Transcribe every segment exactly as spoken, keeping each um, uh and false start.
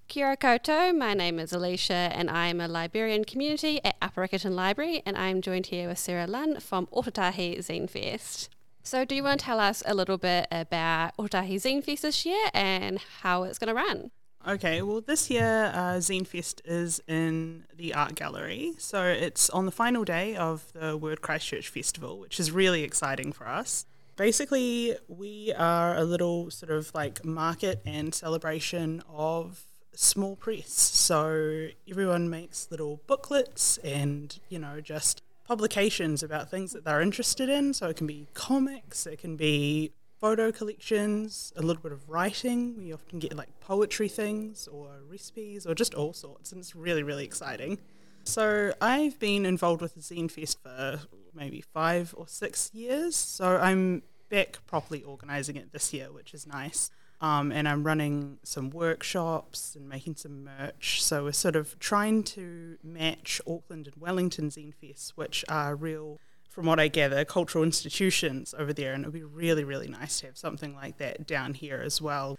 Kia ora koutou, my name is Alicia and I am a librarian community at Upper Riccarton Library, and I'm joined here with Sarah Lunn from Ōtautahi Zine Fest. So do you want to tell us a little bit about Ōtautahi Zine Fest this year and how it's going to run? Okay, well this year uh, Zine Fest is in the art gallery, so it's on the final day of the Word Christchurch Festival, which is really exciting for us. Basically, we are a little sort of like market and celebration of small press. So everyone makes little booklets and, you know, just publications about things that they're interested in. So it can be comics, it can be photo collections, a little bit of writing. We often get like poetry things or recipes or just all sorts, and it's really, really exciting. So I've been involved with the Zine Fest for maybe five or six years. So I'm back properly organising it this year, which is nice. Um, and I'm running some workshops and making some merch. So we're sort of trying to match Auckland and Wellington Zine Fest, which are real, from what I gather, cultural institutions over there. And it would be really, really nice to have something like that down here as well.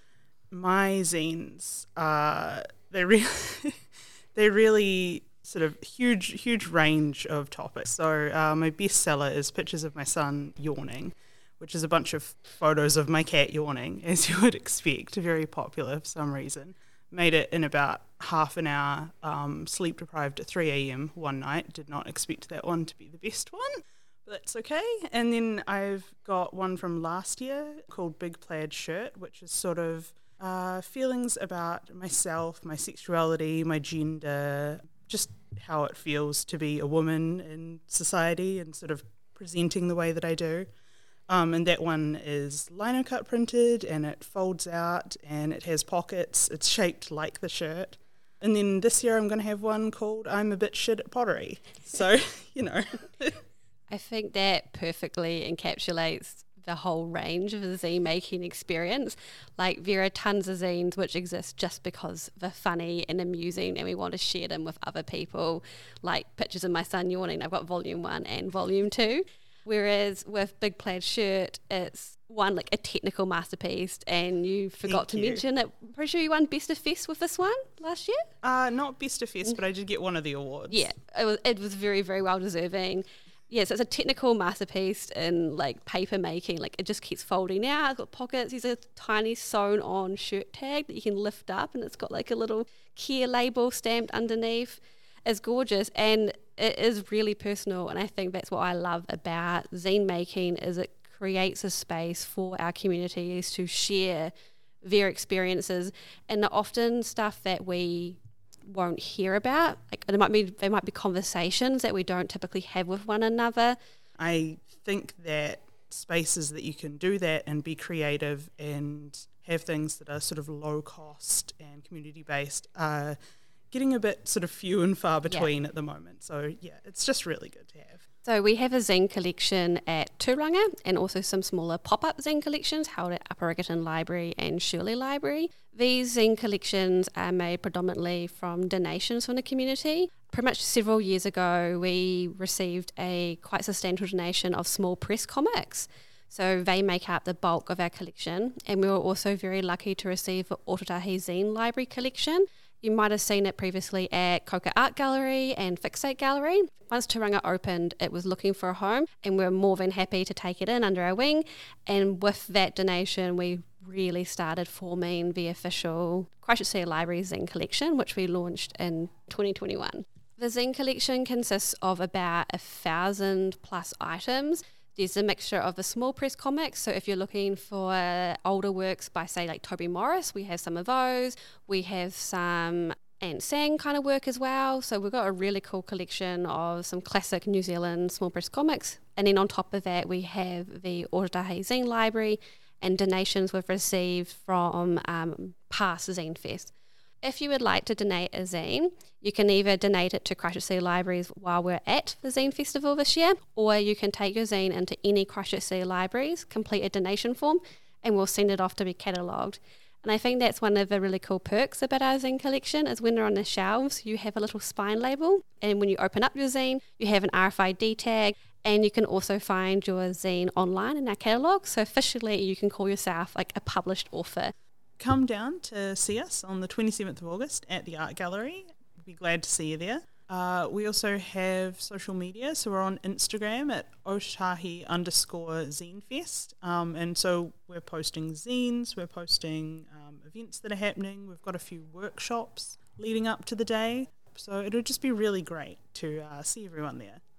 My zines are, they're really, they're really sort of huge, huge range of topics. So uh, my bestseller is Pictures of My Son Yawning, which is a bunch of photos of my cat yawning, as you would expect, very popular for some reason. Made it in about half an hour, um, sleep deprived at three a.m. one night. Did not expect that one to be the best one, but that's okay. And then I've got one from last year called Big Plaid Shirt, which is sort of uh, feelings about myself, my sexuality, my gender, just how it feels to be a woman in society and sort of presenting the way that I do. Um, and that one is lino cut printed, and it folds out and it has pockets. It's shaped like the shirt. And then this year I'm going to have one called I'm a Bit Shit at Pottery. So, you know. I think that perfectly encapsulates the whole range of the zine making experience. Like, there are tons of zines which exist just because they're funny and amusing and we want to share them with other people. Like Pictures of My Son Yawning, I've got volume one and volume two. Whereas with Big Plaid Shirt, it's one like a technical masterpiece, and you forgot Thank to you. mention it. I'm pretty sure you won Best of Fest with this one last year. Uh, not Best of Fest, but I did get one of the awards. Yeah, it was it was very, very well deserving. Yeah, so it's a technical masterpiece in like paper making. Like, it just keeps folding out. It's got pockets. There's a tiny sewn on shirt tag that you can lift up, and it's got like a little care label stamped underneath. It's gorgeous, and it is really personal, and I think that's what I love about zine making, is it creates a space for our communities to share their experiences, and they're often stuff that we won't hear about. Like, there might be there might be conversations that we don't typically have with one another. I think that spaces that you can do that and be creative and have things that are sort of low cost and community based are getting a bit sort of few and far between yeah. at the moment. So yeah, it's just really good to have. So we have a zine collection at Tūranga, and also some smaller pop-up zine collections held at Upper Riccarton Library and Shirley Library. These zine collections are made predominantly from donations from the community. Pretty much several years ago, we received a quite substantial donation of small press comics. So they make up the bulk of our collection, and we were also very lucky to receive the Ōtautahi Zine Library collection. You might have seen it previously at Coca Art Gallery and Fixate Gallery. Once Tūranga opened, it was looking for a home, and we were more than happy to take it in under our wing. And with that donation, we really started forming the official Christchurch City Library Zine collection, which we launched in twenty twenty-one. The zine collection consists of about a thousand plus items. There's a mixture of the small press comics, so if you're looking for older works by, say, like Toby Morris, we have some of those. We have some Ant Sang kind of work as well, so we've got a really cool collection of some classic New Zealand small press comics. And then on top of that, we have the Ōtautahi Zine Library and donations we've received from um, past Zine Fest. If you would like to donate a zine, you can either donate it to Christchurch City Libraries while we're at the Zine Festival this year, or you can take your zine into any Christchurch City Libraries, complete a donation form, and we'll send it off to be catalogued. And I think that's one of the really cool perks about our zine collection, is when they're on the shelves, you have a little spine label, and when you open up your zine, you have an R F I D tag, and you can also find your zine online in our catalogue. So officially, you can call yourself like a published author. come down to see us on the twenty-seventh of August at the Art Gallery. We'd be glad to see you there. Uh, we also have social media, so we're on Instagram at Otahi underscore ZineFest, um, and so we're posting zines, we're posting um, events that are happening, we've got a few workshops leading up to the day, so it'll just be really great to uh, see everyone there.